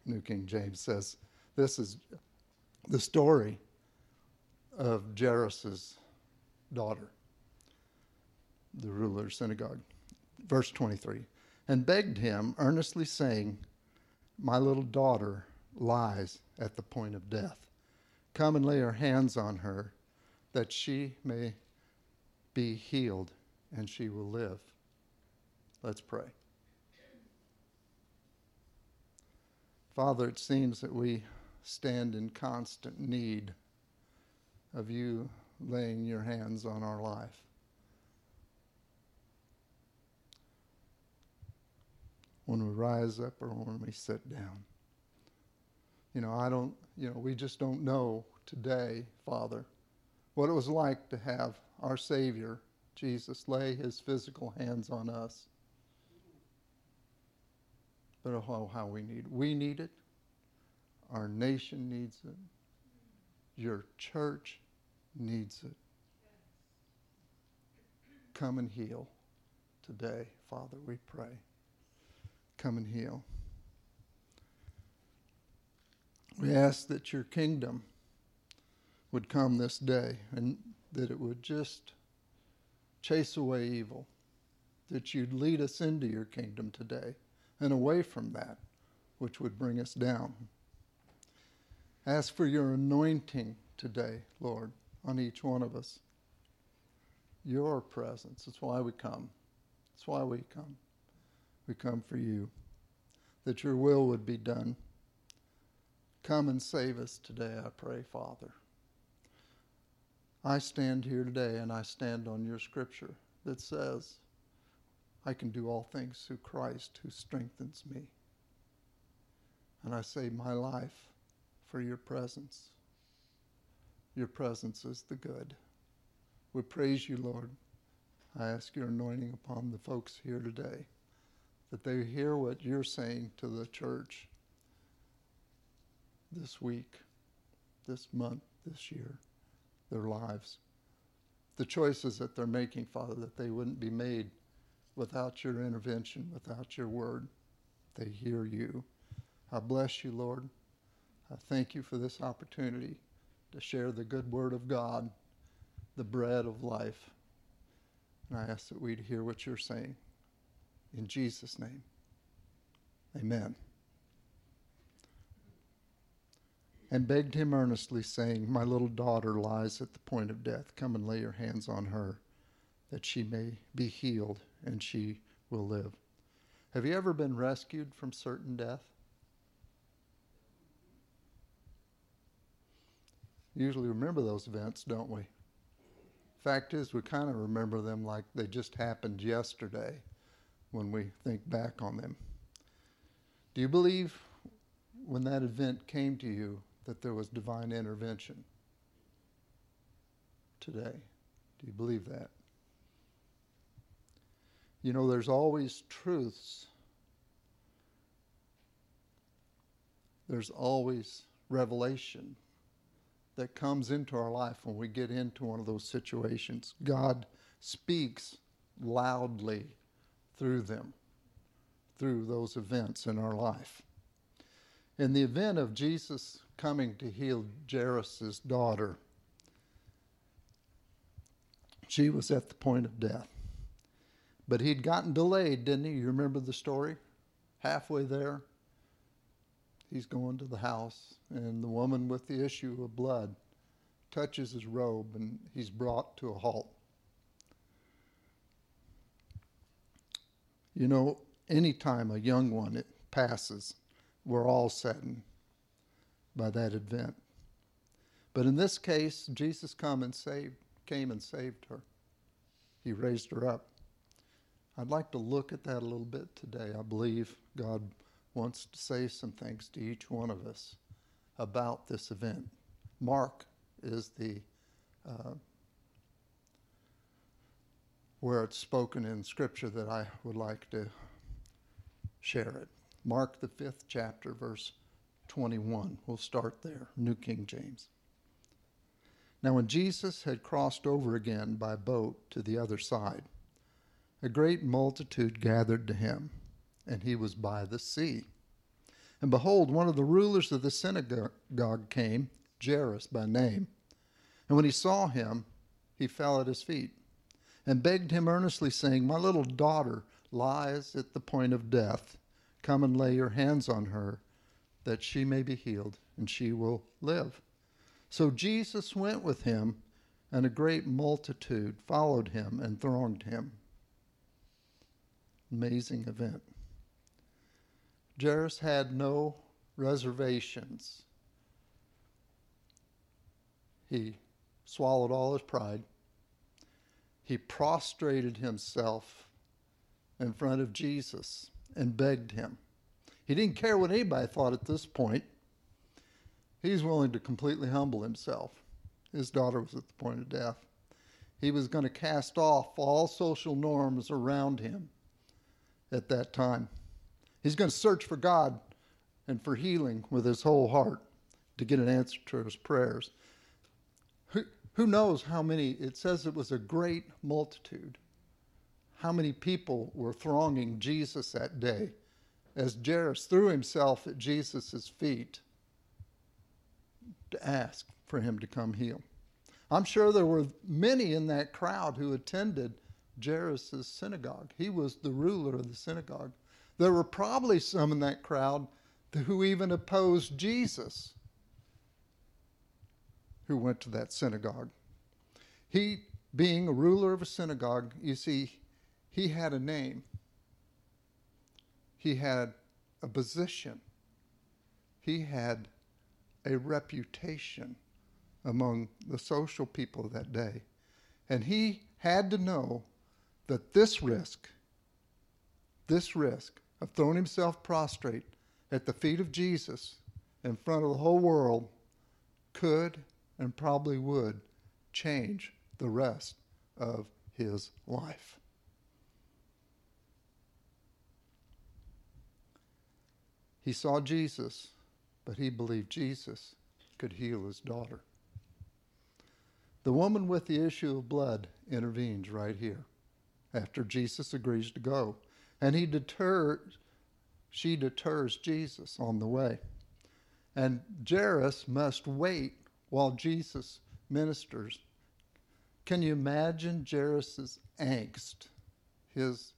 New King James says, this is the story of Jairus' daughter, the ruler's synagogue. Verse 23, and begged him earnestly, saying, my little daughter lies at the point of death. Come and lay your hands on her, that she may be healed, and she will live. Let's pray. Father, it seems that we stand in constant need of you laying your hands on our life. When we rise up or when we sit down. We just don't know today, Father, what it was like to have our Savior, Jesus, lay his physical hands on us. But oh, how we need it. Our nation needs it. Your church needs it. Come and heal today, Father, we pray. Come and heal. We ask that your kingdom would come this day and that it would just chase away evil, that you'd lead us into your kingdom today and away from that which would bring us down. Ask for your anointing today, Lord, on each one of us. Your presence. That's why we come. That's why we come. We come for you, that your will would be done. Come and save us today, I pray, Father. I stand here today and I stand on your scripture that says, I can do all things through Christ who strengthens me. And I say my life for your presence. Your presence is the good. We praise you, Lord. I ask your anointing upon the folks here today, that they hear what you're saying to the church this week, this month, this year, their lives. The choices that they're making, Father, that they wouldn't be made without your intervention, without your word. They hear you. I bless you, Lord. I thank you for this opportunity to share the good word of God, the bread of life. And I ask that we'd hear what you're saying. In Jesus' name, amen. And begged him earnestly, saying, my little daughter lies at the point of death. Come and lay your hands on her, that she may be healed, and she will live. Have you ever been rescued from certain death? Usually remember those events, don't we? Fact is, we kind of remember them like they just happened yesterday when we think back on them. Do you believe when that event came to you that there was divine intervention today? Do you believe that? You know, there's always truths. There's always revelation that comes into our life when we get into one of those situations. God speaks loudly through them, through those events in our life. In the event of Jesus coming to heal Jairus' daughter, she was at the point of death. But he'd gotten delayed, didn't he? You remember the story? Halfway there, he's going to the house, and the woman with the issue of blood touches his robe, and he's brought to a halt. You know, anytime a young one passes, we're all saddened by that event. But in this case, Jesus came and saved her. He raised her up. I'd like to look at that a little bit today. I believe God wants to say some things to each one of us about this event. Mark is the where it's spoken in Scripture that I would like to share it. Mark the 5th chapter, verse 21. We'll start there, New King James. Now when Jesus had crossed over again by boat to the other side, a great multitude gathered to him, and he was by the sea. And behold, one of the rulers of the synagogue came, Jairus by name. And when he saw him, he fell at his feet and begged him earnestly, saying, My little daughter lies at the point of death. Come and lay your hands on her, that she may be healed, and she will live. So Jesus went with him, and a great multitude followed him and thronged him. Amazing event. Jairus had no reservations. He swallowed all his pride. He prostrated himself in front of Jesus and begged him. He didn't care what anybody thought at this point. He's willing to completely humble himself. His daughter was at the point of death. He was going to cast off all social norms around him at that time. He's going to search for God and for healing with his whole heart to get an answer to his prayers. Who knows how many, it says it was a great multitude. How many people were thronging Jesus that day as Jairus threw himself at Jesus' feet to ask for him to come heal. I'm sure there were many in that crowd who attended Jairus' synagogue. He was the ruler of the synagogue. There were probably some in that crowd who even opposed Jesus, who went to that synagogue. He, being a ruler of a synagogue, you see, he had a name. He had a position. He had a reputation among the social people of that day. And he had to know that this risk of throwing himself prostrate at the feet of Jesus in front of the whole world could and probably would change the rest of his life. He saw Jesus, but he believed Jesus could heal his daughter. The woman with the issue of blood intervenes right here after Jesus agrees to go. And she deters Jesus on the way. And Jairus must wait while Jesus ministers. Can you imagine Jairus' angst, his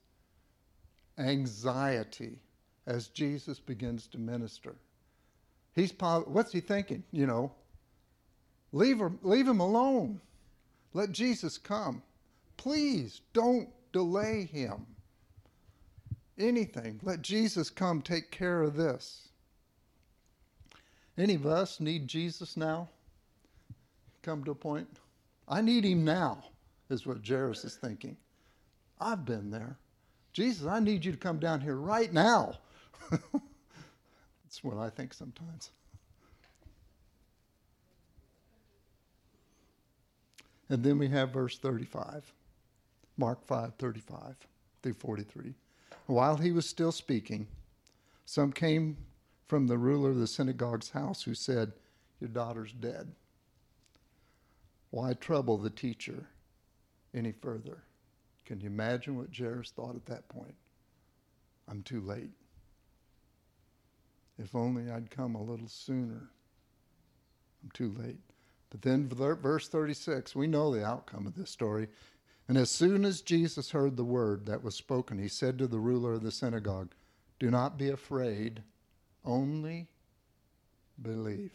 anxiety as Jesus begins to minister? What's he thinking? Leave him alone. Let Jesus come. Please don't delay him. Anything. Let Jesus come take care of this. Any of us need Jesus now? Come to a point. I need him now, is what Jairus is thinking. I've been there. Jesus, I need you to come down here right now. That's what I think sometimes. And then we have verse 35. Mark 5:35 through 43. While he was still speaking, some came from the ruler of the synagogue's house who said, Your daughter's dead. Why trouble the teacher any further? Can you imagine what Jairus thought at that point? I'm too late. If only I'd come a little sooner. I'm too late. But then verse 36, we know the outcome of this story. And as soon as Jesus heard the word that was spoken, he said to the ruler of the synagogue, Do not be afraid, only believe.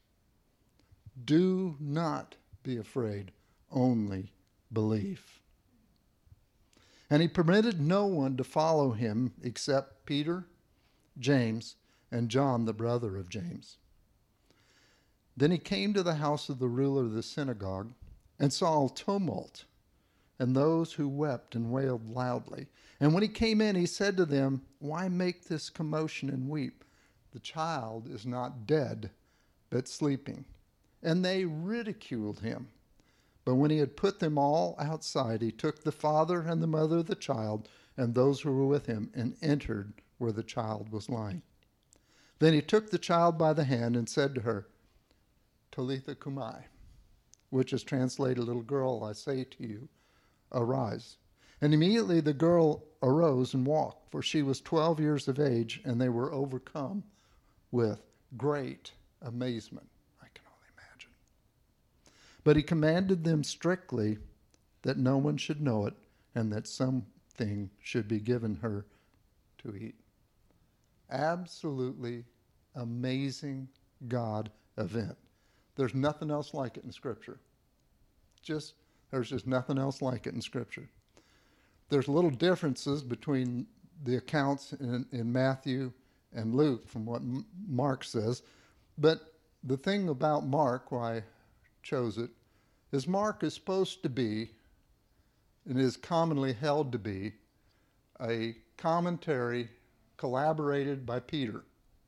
Do not be afraid, only believe. And he permitted no one to follow him except Peter, James, and John, the brother of James. Then he came to the house of the ruler of the synagogue and saw a tumult and those who wept and wailed loudly. And when he came in, he said to them, Why make this commotion and weep? The child is not dead, but sleeping. And they ridiculed him. But when he had put them all outside, he took the father and the mother of the child and those who were with him and entered where the child was lying. Then he took the child by the hand and said to her, Talitha Kumai, which is translated, Little girl, I say to you, arise. And immediately the girl arose and walked, for she was 12 years of age, and they were overcome with great amazement. I can only imagine. But he commanded them strictly that no one should know it, and that something should be given her to eat. Absolutely amazing God event. There's nothing else like it in Scripture. There's just nothing else like it in Scripture. There's little differences between the accounts in Matthew and Luke from what Mark says. But the thing about Mark, why I chose it, is Mark is supposed to be, and is commonly held to be, a commentary collaborated by Peter.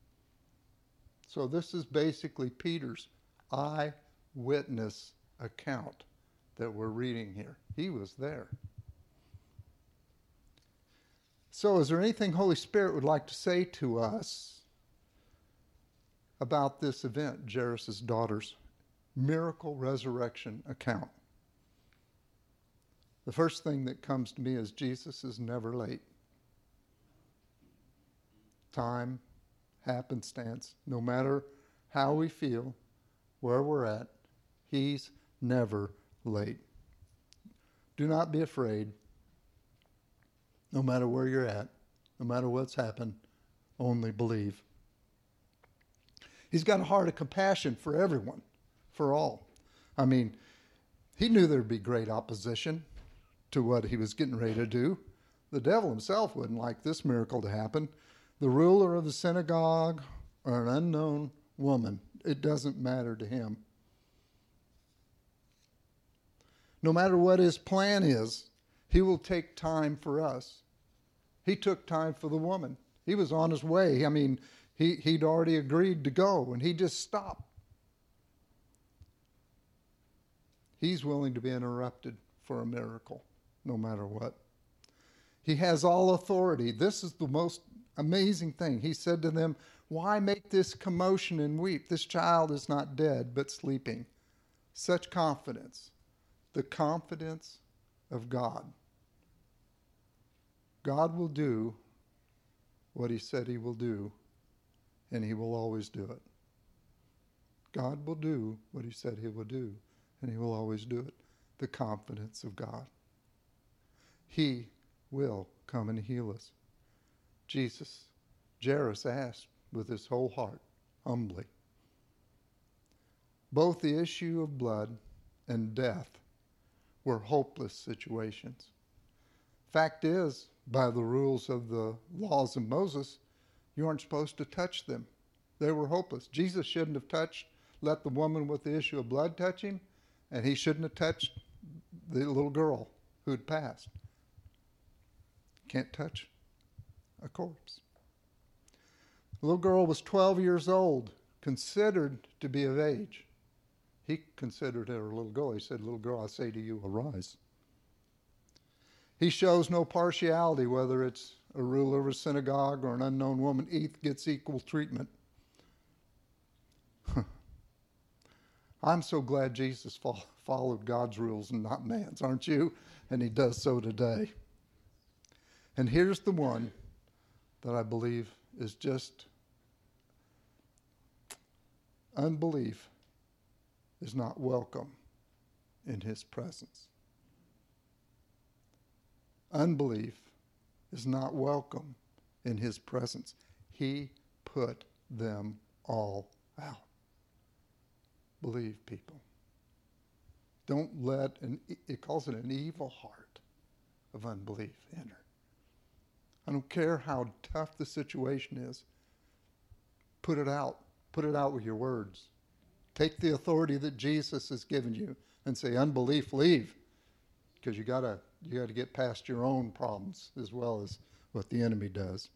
So this is basically Peter's eyewitness account that we're reading here. He was there. So is there anything Holy Spirit would like to say to us about this event, Jairus' daughter's miracle resurrection account? The first thing that comes to me is Jesus is never late. Time, happenstance, no matter how we feel, where we're at, he's never late. Do not be afraid. No matter where you're at, no matter what's happened, only believe. He's got a heart of compassion for everyone, for all. I mean, he knew there'd be great opposition to what he was getting ready to do. The devil himself wouldn't like this miracle to happen. The ruler of the synagogue or an unknown woman, it doesn't matter to him. No matter what his plan is, he will take time for us. He took time for the woman. He was on his way. I mean, he'd already agreed to go, and he just stopped. He's willing to be interrupted for a miracle, no matter what. He has all authority. This is the most amazing thing. He said to them, "Why make this commotion and weep? This child is not dead, but sleeping." Such confidence. The confidence of God. God will do what he said he will do, and he will always do it. God will do what he said he will do, and he will always do it. The confidence of God. He will come and heal us. Jairus asked with his whole heart, humbly. Both the issue of blood and death were hopeless situations. Fact is, by the rules of the laws of Moses, you aren't supposed to touch them. They were hopeless. Jesus shouldn't have let the woman with the issue of blood touch him, and he shouldn't have touched the little girl who had passed. Can't touch a corpse. The little girl was 12 years old, considered to be of age. He considered her a little girl. He said, "Little girl, I say to you, arise." He shows no partiality, whether it's a ruler of a synagogue or an unknown woman. Each gets equal treatment. I'm so glad Jesus followed God's rules and not man's, aren't you? And he does so today. And here's the one that I believe is just unbelief is not welcome in his presence. Unbelief is not welcome in his presence. He put them all out. Believe, people. Don't let, it calls it an evil heart of unbelief enter. I don't care how tough the situation is. Put it out. Put it out with your words. Take the authority that Jesus has given you and say, "Unbelief, leave." Because you gotta get past your own problems as well as what the enemy does.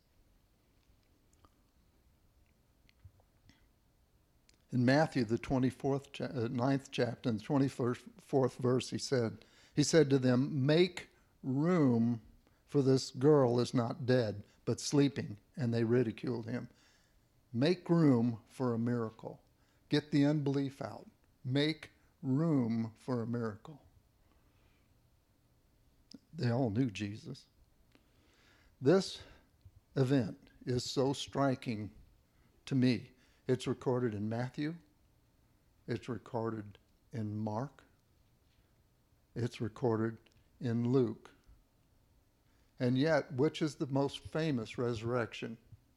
In Matthew, the 9th chapter, and the 24th verse, he said to them, "Make room, for this girl is not dead, but sleeping." And they ridiculed him. Make room for a miracle. Get the unbelief out. Make room for a miracle. They all knew Jesus. This event is so striking to me It's recorded in Matthew. It's recorded in Mark. It's recorded in Luke. And yet, which is the most famous resurrection?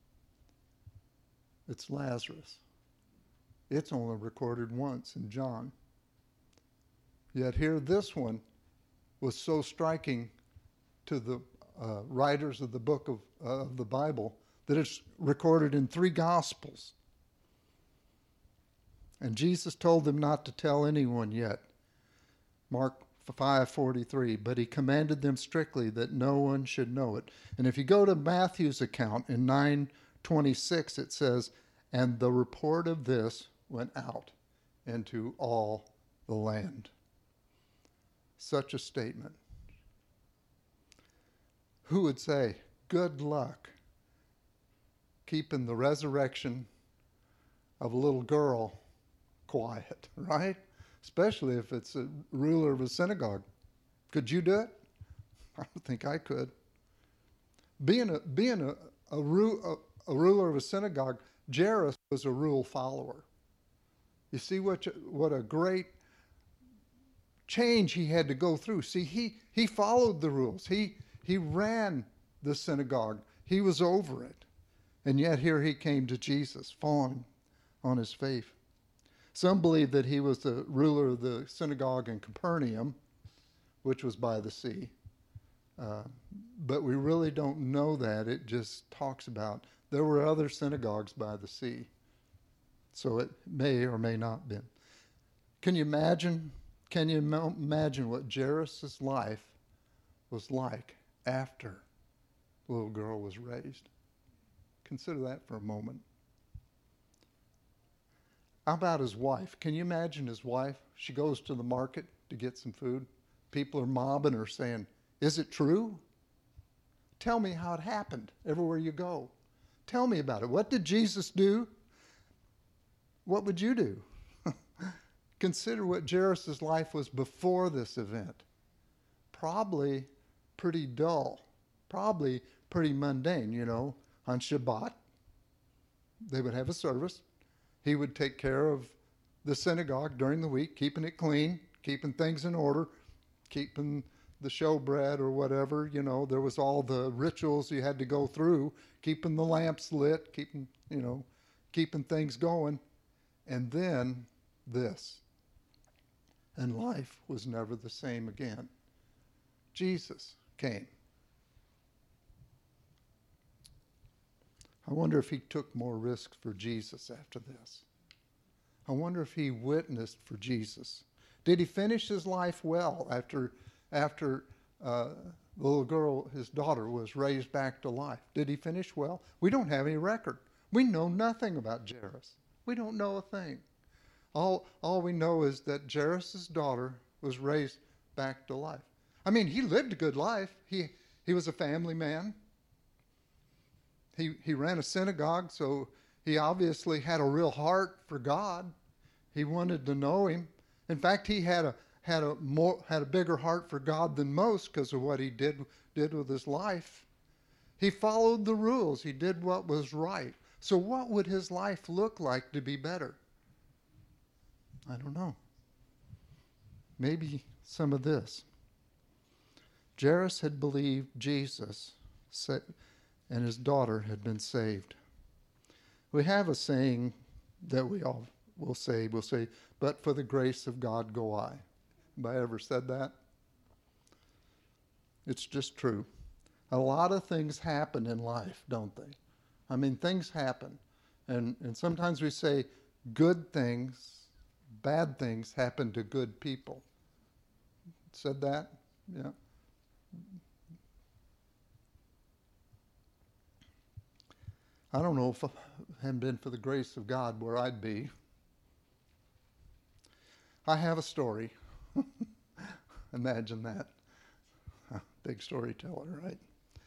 It's Lazarus. It's only recorded once in John. Yet here, this one was so striking to the writers of the book of the Bible that it's recorded in 3 Gospels. And Jesus told them not to tell anyone yet. Mark 5:43, but he commanded them strictly that no one should know it. And if you go to Matthew's account in 9:26, it says, and the report of this went out into all the land. Such a statement. Who would say, good luck keeping the resurrection of a little girl quiet, right? Especially if it's a ruler of a synagogue. Could you do it? I don't think I could. Being a ruler of a synagogue, Jairus was a rule follower. You see what a great change he had to go through. See, he followed the rules. He ran the synagogue. He was over it. And yet here he came to Jesus, falling on his face. Some believe that he was the ruler of the synagogue in Capernaum, which was by the sea. But we really don't know that. It just talks about there were other synagogues by the sea. So it may or may not have been. Can you imagine what Jairus' life was like after the little girl was raised? Consider that for a moment. How about his wife? Can you imagine his wife? She goes to the market to get some food. People are mobbing her saying, is it true? Tell me how it happened everywhere you go. Tell me about it. What did Jesus do? What would you do? Consider what Jairus' life was before this event. Probably pretty dull. Probably pretty mundane, On Shabbat, they would have a service. He would take care of the synagogue during the week, keeping it clean, keeping things in order, keeping the showbread or whatever. There was all the rituals you had to go through, keeping the lamps lit, keeping things going. And then this. And life was never the same again. Jesus came. I wonder if he took more risks for Jesus after this. I wonder if he witnessed for Jesus. Did he finish his life well after the little girl, his daughter, was raised back to life? Did he finish well? We don't have any record. We know nothing about Jairus. We don't know a thing. All we know is that Jairus' daughter was raised back to life. I mean, he lived a good life. He was a family man. He ran a synagogue, so he obviously had a real heart for God. He wanted to know him. In fact, he had a bigger heart for God than most because of what he did with his life. He followed the rules. He did what was right. So what would his life look like to be better? I don't know. Maybe some of this. Jairus had believed Jesus and his daughter had been saved. We have a saying that we all will say, but for the grace of God go I. Anybody ever said that? It's just true. A lot of things happen in life, don't they? I mean, things happen. And sometimes we say good things, bad things happen to good people. Said that? Yeah. I don't know if it hadn't been for the grace of God where I'd be. I have a story. Imagine that. Big storyteller, right?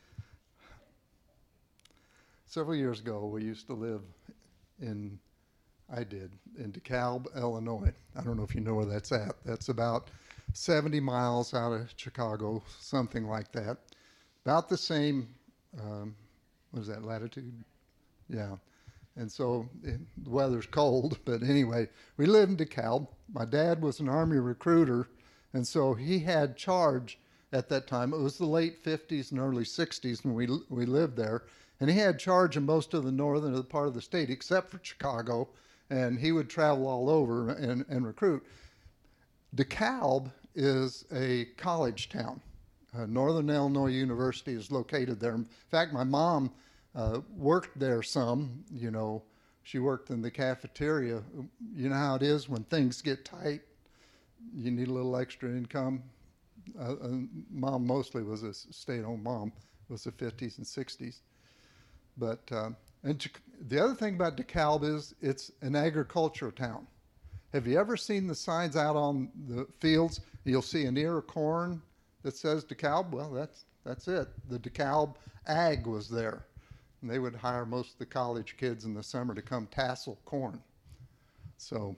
Several years ago, we used to live in DeKalb, Illinois. I don't know if you know where that's at. That's about 70 miles out of Chicago, something like that. About the same, what is that, latitude? Yeah. And so the weather's cold, but anyway, we lived in DeKalb. My dad was an Army recruiter, and so he had charge at that time. It was the late 50s and early 60s when we lived there, and he had charge of most of the northern part of the state, except for Chicago, and he would travel all over and recruit. DeKalb is a college town. Northern Illinois University is located there. In fact, my mom worked there some. You know, she worked in the cafeteria. You know how it is when things get tight, you need a little extra income. Mom mostly was a stay-at-home mom. It was the 50s and 60s. But and the other thing about DeKalb is it's an agricultural town. Have you ever seen the signs out on the fields? You'll see an ear of corn that says DeKalb. Well, that's it. The DeKalb Ag was there. And they would hire most of the college kids in the summer to come tassel corn. So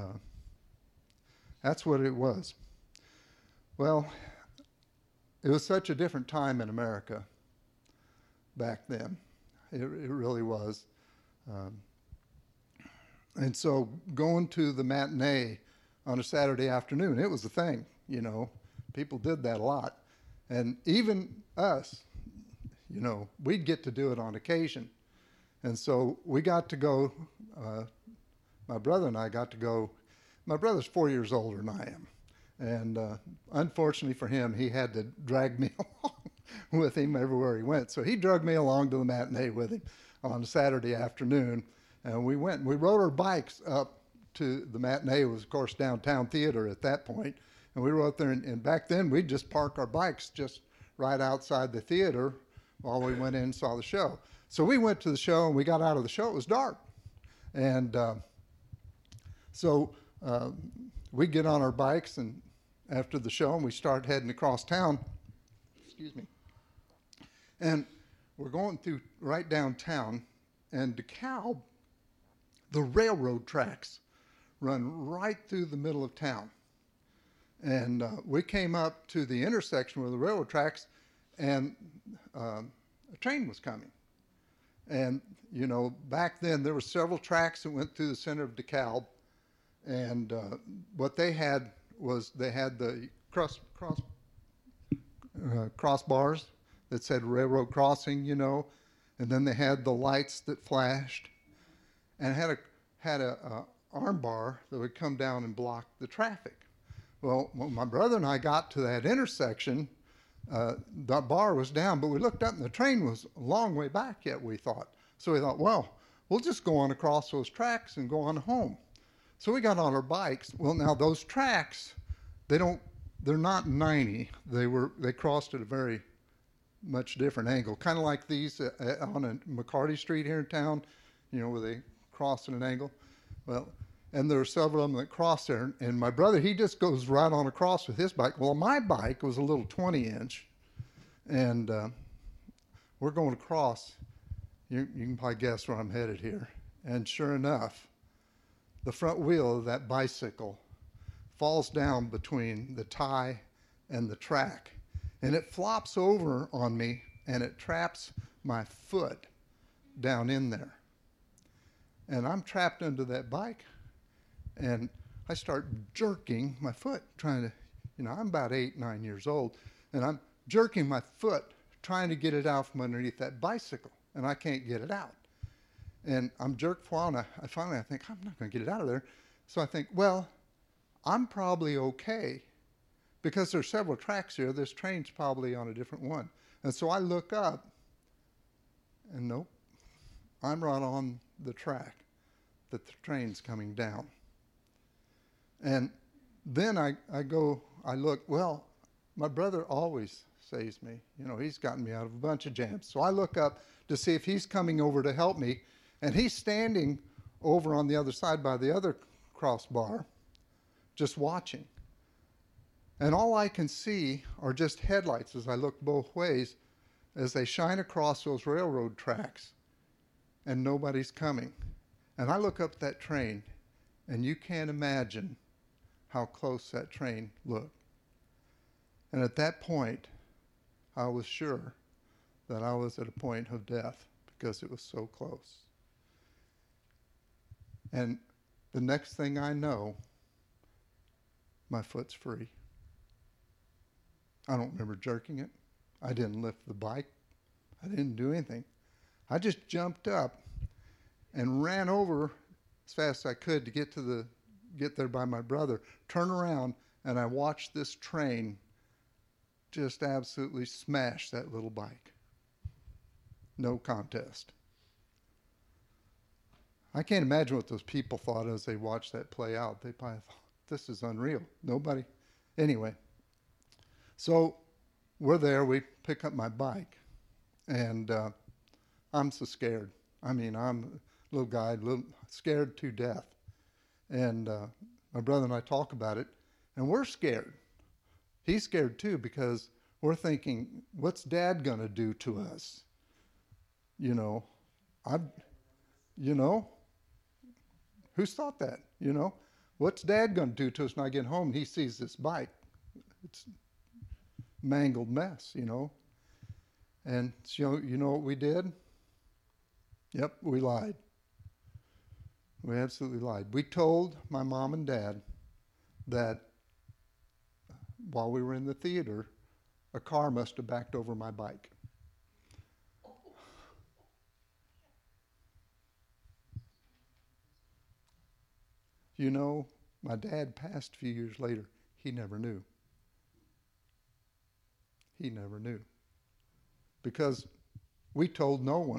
that's what it was. Well, it was such a different time in America back then. It really was. And so going to the matinee on a Saturday afternoon, it was a thing, you know. People did that a lot. And even us, you know, we'd get to do it on occasion. And so we got to go, my brother and I got to go. My brother's 4 years older than I am. And unfortunately for him, he had to drag me along with him everywhere he went. So he dragged me along to the matinee with him on a Saturday afternoon. And we went and we rode our bikes up to the matinee. It was, of course, downtown theater at that point. And we rode there. And back then, we'd just park our bikes just right outside the theater while we went in and saw the show. So we went to the show and we got out of the show. It was dark. And so we get on our bikes and after the show and we start heading across town. Excuse me. And we're going through right downtown, and DeKalb, the railroad tracks run right through the middle of town. And we came up to the intersection with the railroad tracks, and a train was coming. And, you know, back then there were several tracks that went through the center of DeKalb, and what they had was they had the crossbars that said railroad crossing, you know, and then they had the lights that flashed, and had a arm bar that would come down and block the traffic. Well, when my brother and I got to that intersection, the bar was down, but we looked up and the train was a long way back yet, we thought. So we thought, well, we'll just go on across those tracks and go on home. So we got on our bikes. Well, now those tracks, they're not 90. They crossed at a very much different angle, kind of like these on a McCarty Street here in town, you know, where they cross at an angle. Well, and there are several of them that cross there. And my brother, he just goes right on across with his bike. Well, my bike was a little 20-inch, and we're going across. You can probably guess where I'm headed here. And sure enough, the front wheel of that bicycle falls down between the tie and the track. And it flops over on me, and it traps my foot down in there. And I'm trapped under that bike, and I start jerking my foot, trying to, you know, I'm about 8, 9 years old, and I'm jerking my foot, trying to get it out from underneath that bicycle, and I can't get it out. And I'm jerked for a while, and I finally think, I'm not going to get it out of there. So I think, well, I'm probably okay, because there's several tracks here. This train's probably on a different one. And so I look up, and nope, I'm right on the track that the train's coming down. And then I look, well, my brother always saves me. You know, he's gotten me out of a bunch of jams. So I look up to see if he's coming over to help me, and he's standing over on the other side by the other crossbar, just watching. And all I can see are just headlights as I look both ways as they shine across those railroad tracks, and nobody's coming. And I look up that train, and you can't imagine how close that train looked. And at that point, I was sure that I was at a point of death because it was so close. And the next thing I know, my foot's free. I don't remember jerking it. I didn't lift the bike. I didn't do anything. I just jumped up and ran over as fast as I could to get there by my brother, turn around, and I watched this train just absolutely smash that little bike. No contest. I can't imagine what those people thought as they watched that play out. They probably thought, this is unreal. Nobody. Anyway, so we're there. We pick up my bike, and I'm so scared. I mean, I'm a little guy, scared to death. And my brother and I talk about it, and we're scared. He's scared too, because we're thinking, what's Dad going to do to us? You know, who's thought that? You know, what's Dad going to do to us when I get home and he sees this bike? It's a mangled mess, you know. And so, you know what we did? Yep, we lied. We absolutely lied. We told my mom and dad that while we were in the theater, a car must have backed over my bike. You know, my dad passed a few years later. He never knew. He never knew. Because we told no one.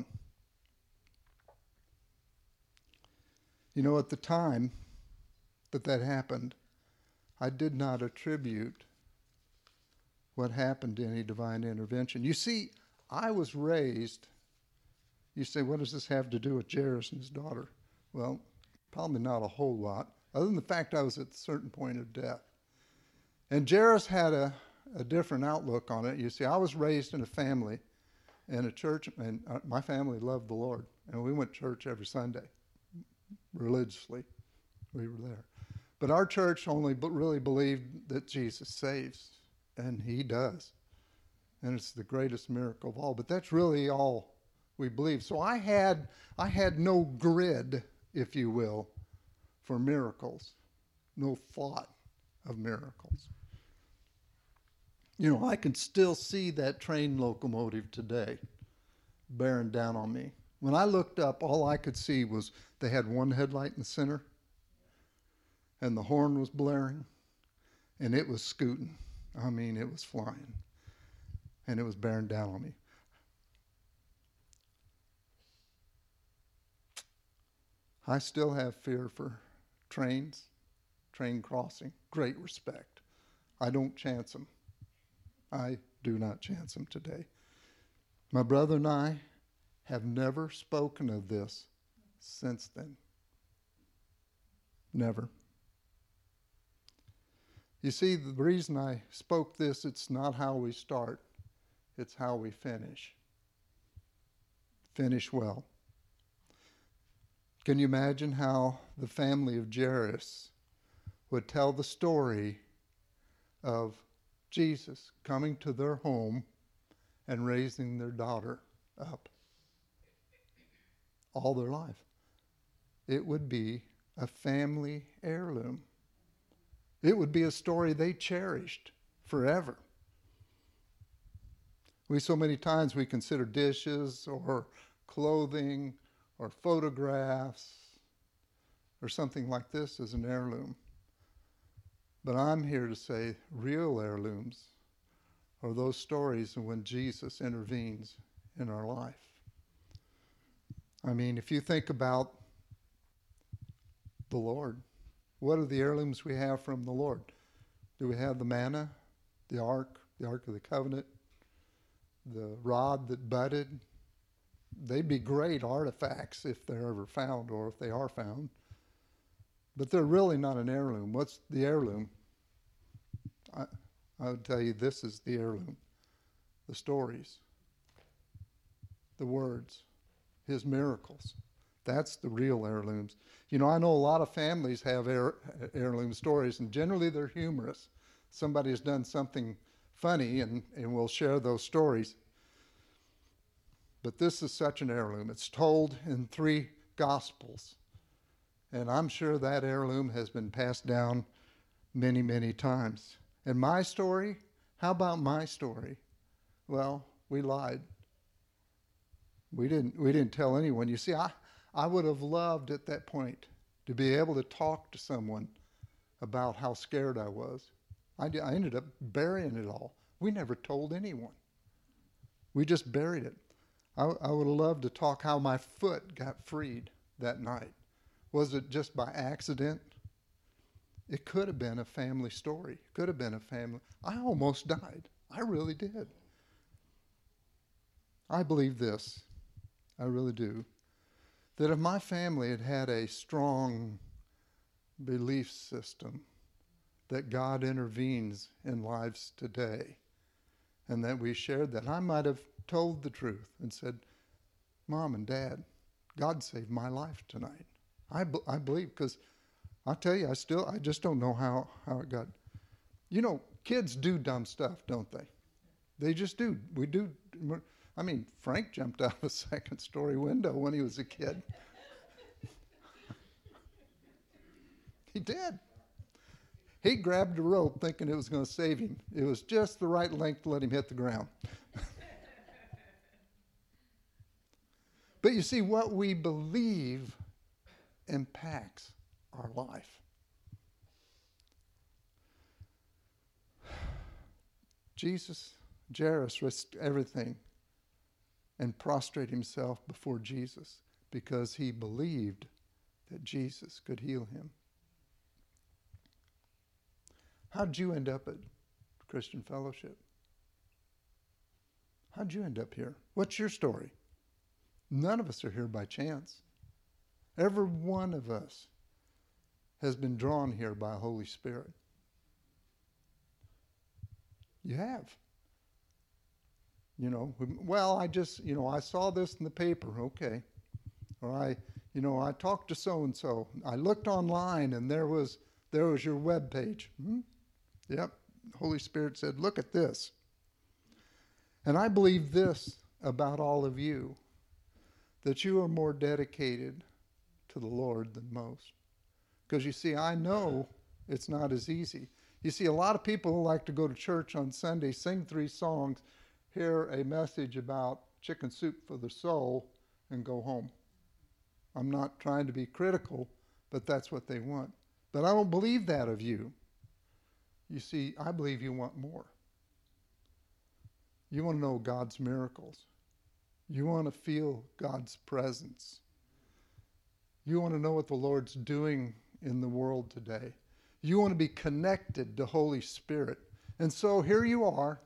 You know, at the time that happened, I did not attribute what happened to any divine intervention. You see, I was raised, you say, what does this have to do with Jairus and his daughter? Well, probably not a whole lot, other than the fact I was at a certain point of death. And Jairus had a different outlook on it. You see, I was raised in a family, in a church, and my family loved the Lord. And we went to church every Sunday, religiously. We were there. But our church only really believed that Jesus saves, and he does. And it's the greatest miracle of all. But that's really all we believe. So I had no grid, if you will, for miracles, no thought of miracles. You know, I can still see that train locomotive today bearing down on me. When I looked up, all I could see was they had one headlight in the center, and the horn was blaring, and it was scooting. I mean, it was flying, and it was bearing down on me. I still have fear for trains, train crossing, great respect. I don't chance them. I do not chance them today. My brother and I have never spoken of this since then. Never. You see, the reason I spoke this, it's not how we start, it's how we finish. Finish well. Can you imagine how the family of Jairus would tell the story of Jesus coming to their home and raising their daughter up all their life? It would be a family heirloom. It would be a story they cherished forever. So many times we consider dishes or clothing or photographs or something like this as an heirloom. But I'm here to say real heirlooms are those stories of when Jesus intervenes in our life. I mean, if you think about the Lord, what are the heirlooms we have from the Lord? Do we have the manna, the Ark of the Covenant, the rod that budded? They'd be great artifacts if they're ever found, or if they are found. But they're really not an heirloom. What's the heirloom? I would tell you this is the heirloom. The stories, the words, his miracles. That's the real heirlooms. You know, I know a lot of families have heirloom stories, and generally they're humorous. Somebody has done something funny, and we'll share those stories. But this is such an heirloom. It's told in 3 Gospels. And I'm sure that heirloom has been passed down many, many times. And my story, how about my story? Well, we lied. We didn't tell anyone. You see, I would have loved at that point to be able to talk to someone about how scared I was. I ended up burying it all. We never told anyone. We just buried it. I would have loved to talk how my foot got freed that night. Was it just by accident? It could have been a family story. It could have been a family. I almost died. I really did. I believe this. I really do. That if my family had had a strong belief system that God intervenes in lives today, and that we shared that, I might have told the truth and said, Mom and Dad, God saved my life tonight. I believe, because I'll tell you, I just don't know how it got. You know, kids do dumb stuff, don't they? They just do. We do. I mean, Frank jumped out of a second-story window when he was a kid. He did. He grabbed a rope thinking it was going to save him. It was just the right length to let him hit the ground. But you see, what we believe impacts our life. Jairus risked everything and prostrated himself before Jesus because he believed that Jesus could heal him. How'd you end up at Christian Fellowship? How'd you end up here? What's your story? None of us are here by chance. Every one of us has been drawn here by the Holy Spirit. You have. You know, well, I saw this in the paper, okay. Or I talked to so-and-so. I looked online and there was your web page. Yep, the Holy Spirit said, look at this. And I believe this about all of you, that you are more dedicated to the Lord than most. Because you see, I know it's not as easy. You see, a lot of people like to go to church on Sunday, sing 3 songs, hear a message about chicken soup for the soul, and go home. I'm not trying to be critical, but that's what they want. But I don't believe that of you. You see, I believe you want more. You want to know God's miracles. You want to feel God's presence. You want to know what the Lord's doing in the world today. You want to be connected to Holy Spirit. And so here you are,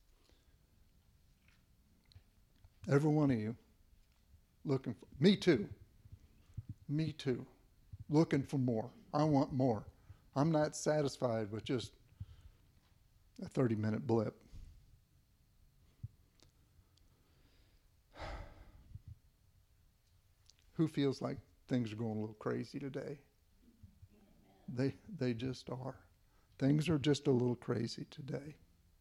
every one of you, looking for, me too, looking for more. I want more. I'm not satisfied with just a 30-minute blip. Who feels like things are going a little crazy today? They just are. Things are just a little crazy today.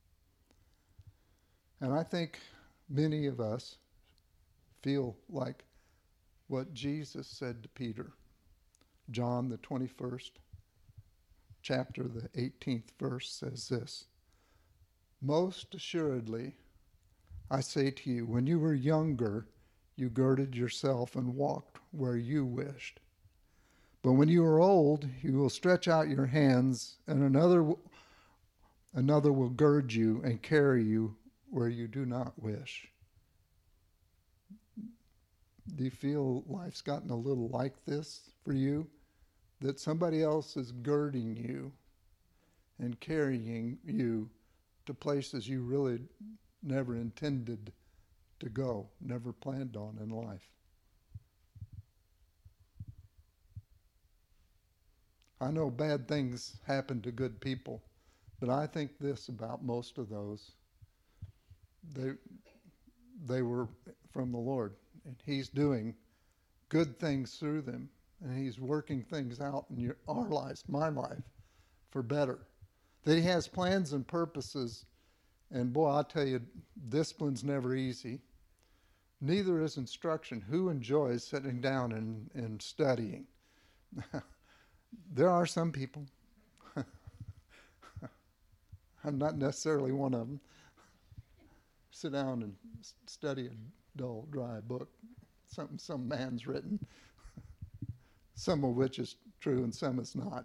And I think many of us feel like what Jesus said to Peter. John, the 21st chapter, the 18th verse says this. Most assuredly, I say to you, when you were younger, you girded yourself and walked where you wished. But when you are old, you will stretch out your hands, and another will gird you and carry you where you do not wish. Do you feel life's gotten a little like this for you? That somebody else is girding you and carrying you to places you really never intended to go, never planned on in life. I know bad things happen to good people, but I think this about most of those. They were from the Lord, and He's doing good things through them, and He's working things out in our lives, my life, for better. That He has plans and purposes, and boy, I'll tell you, discipline's never easy. Neither is instruction. Who enjoys sitting down and studying? There are some people. I'm not necessarily one of them. Sit down and study a dull, dry book, something some man's written, some of which is true and some is not.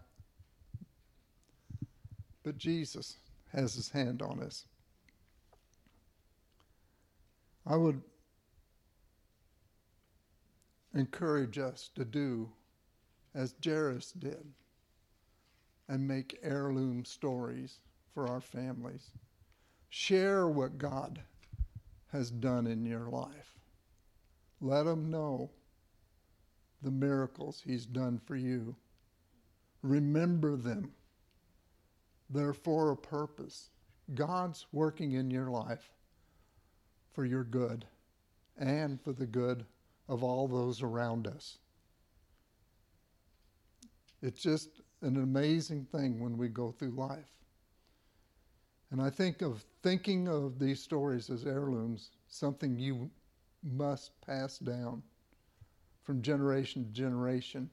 But Jesus has his hand on us. I would encourage us to do as Jairus did and make heirloom stories for our families. Share what God has done in your life. Let them know the miracles he's done for you. Remember them. They're for a purpose. God's working in your life for your good and for the good of all those around us. It's just an amazing thing when we go through life. And I think of thinking of these stories as heirlooms, something you must pass down from generation to generation.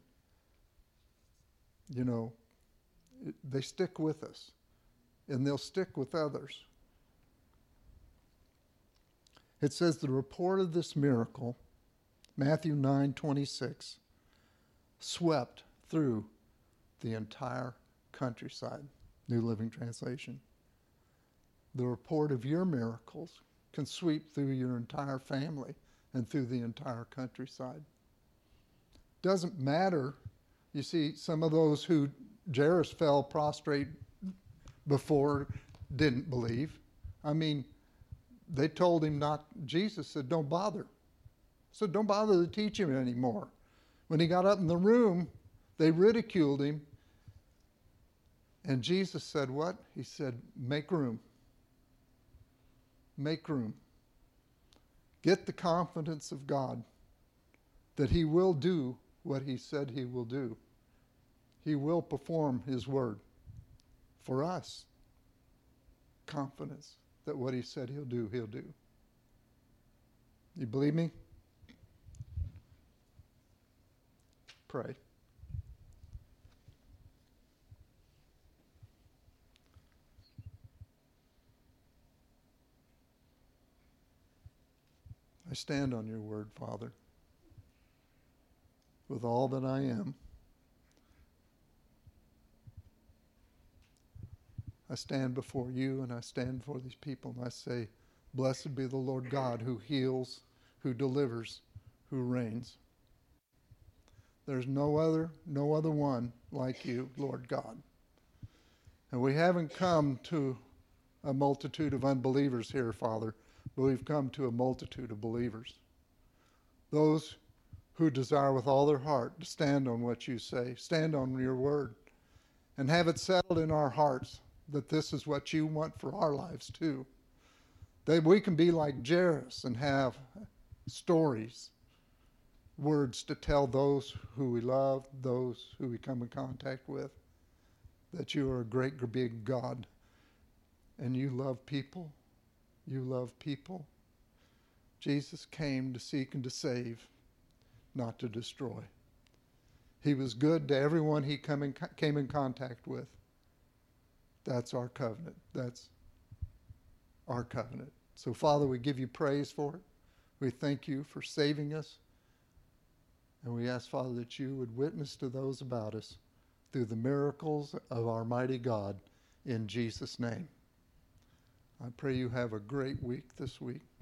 You know, they stick with us, and they'll stick with others. It says the report of this miracle, Matthew 9:26, swept through the entire countryside. New Living Translation. The report of your miracles can sweep through your entire family and through the entire countryside. Doesn't matter. You see, some of those who Jairus fell prostrate before didn't believe. I mean, they told him not. Jesus said, don't bother. So don't bother to teach him anymore. When he got up in the room, they ridiculed him. And Jesus said what? He said, make room. Make room. Get the confidence of God that he will do what he said he will do. He will perform his word for us. Confidence that what he said he'll do, he'll do. You believe me? Pray. I stand on your word, Father, with all that I am. I stand before you and I stand before these people and I say, blessed be the Lord God who heals, who delivers, who reigns. There's no other one like you, Lord God. And we haven't come to a multitude of unbelievers here, Father, but we've come to a multitude of believers. Those who desire with all their heart to stand on what you say, stand on your word, and have it settled in our hearts that this is what you want for our lives too. That we can be like Jairus and have stories, words to tell those who we love, those who we come in contact with, that you are a great big God and you love people. You love people. Jesus came to seek and to save, not to destroy. He was good to everyone he came in contact with. That's our covenant. That's our covenant. So, Father, we give you praise for it. We thank you for saving us. And we ask, Father, that you would witness to those about us through the miracles of our mighty God in Jesus' name. I pray you have a great week this week.